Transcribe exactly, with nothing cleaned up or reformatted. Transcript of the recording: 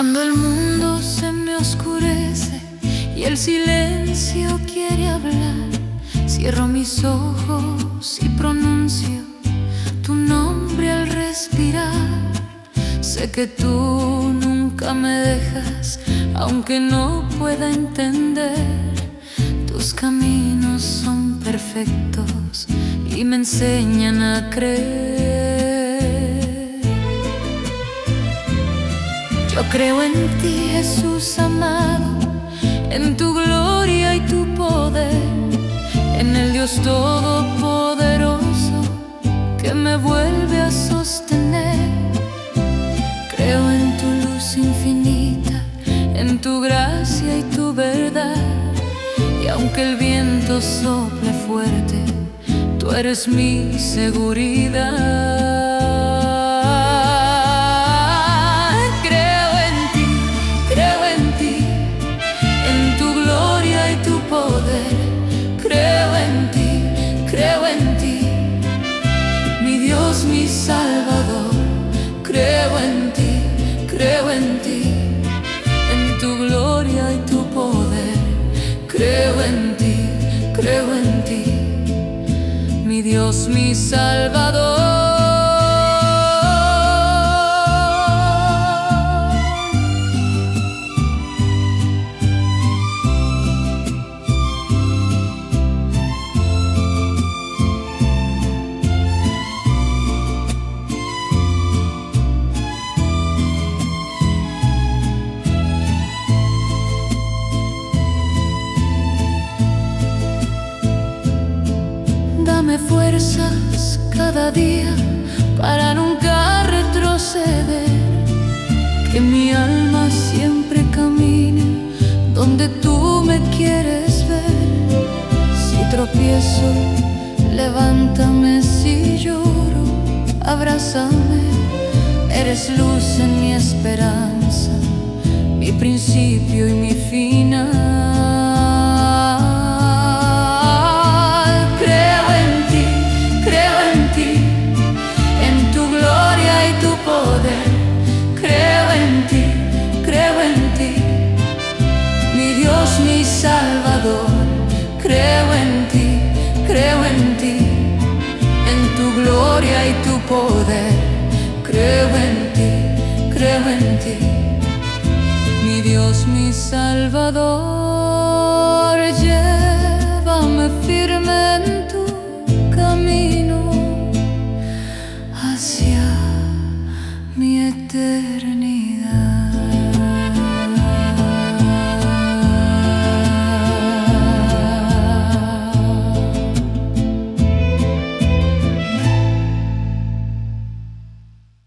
Cuando el mundo se me oscurece y el silencio quiere hablar, cierro mis ojos y pronuncio tu nombre al respirar. Sé que tú nunca me dejas, aunque no pueda entender. Tus caminos son perfectos y me enseñan a creer. Yo creo en ti, Jesús amado, en tu gloria y tu poder, en el Dios todopoderoso que me vuelve a sostener. Creo en tu luz infinita, en tu gracia y tu verdad, y aunque el viento sople fuerte, tú eres mi seguridad. Creo en ti, creo en ti, mi Dios, mi Salvador. Creo en ti, creo en ti, en tu gloria y tu poder. Creo en ti, creo en ti, mi Dios, mi Salvador. Dame fuerzas cada día para nunca retroceder, que mi alma siempre camine donde tú me quieres ver. Si tropiezo, levántame; si lloro, abrázame. Eres luz en mi esperanza, mi principio y mi final. Mi Salvador, creo en ti, creo en ti, en tu gloria y tu poder. Creo en ti, creo en ti, mi Dios, mi Salvador.